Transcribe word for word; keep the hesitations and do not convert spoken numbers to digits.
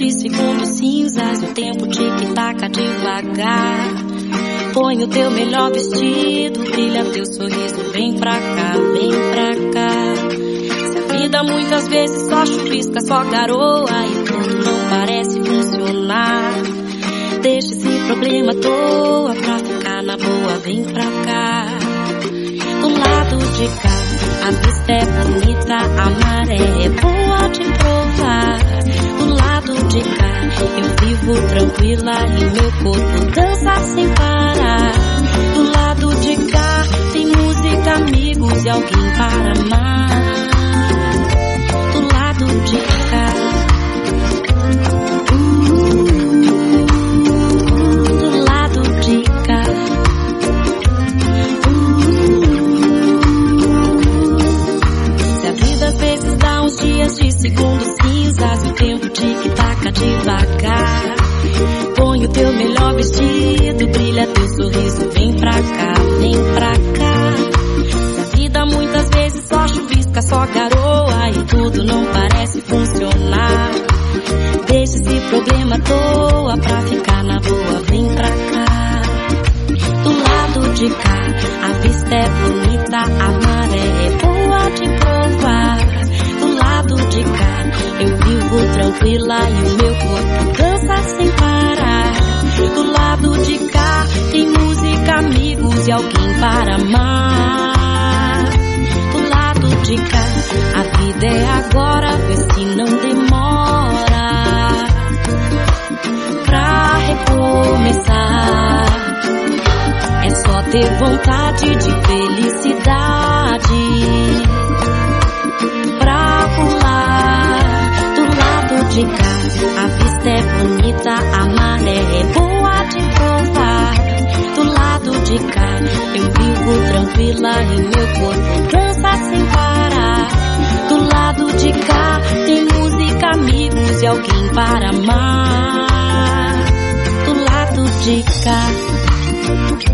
de segundos cinzas, o tempo tic-taca devagar. Põe o teu melhor vestido, brilha teu sorriso, vem pra cá, vem pra cá. Se a vida muitas vezes só chuvisca, só garoa e tudo não parece funcionar, deixa esse problema à toa pra ficar na boa, vem pra cá. Do lado de cá, a vista é bonita, a maré é boa de provar. Do lado de cá, eu vivo tranquila e meu corpo dança sem parar. Do lado de cá, tem música, amigos e alguém para amar. Do lado de cá, do lado de cá. Se a vida às vezes dá uns dias de segundos cinzas, o tempo tic-taca devagar. Põe o teu melhor vestido, brilha teu sorriso, vem pra cá, vem pra cá. Se a vida muitas vezes só chuvisca, só garoa e tudo não parece funcionar, deixa esse problema à toa pra ficar na boa, vem pra cá. Do lado de cá, a vista é bonita, a maré é boa de provar. Do lado de cá, eu vivo tranquila e o meu corpo dança sem parar. Do lado de cá, tem música, amigos e alguém para amar. Do lado de cá, a vida é agora, vê se não demora pra recomeçar. É só ter vontade de felicidade pra pular. Do lado de cá, a vista é bonita, a maré é boa de provar. Do lado de cá, eu vivo tranquila e meu corpo dança sem parar. Do lado de cá, tem música, amigos e alguém para amar. Do lado de cá.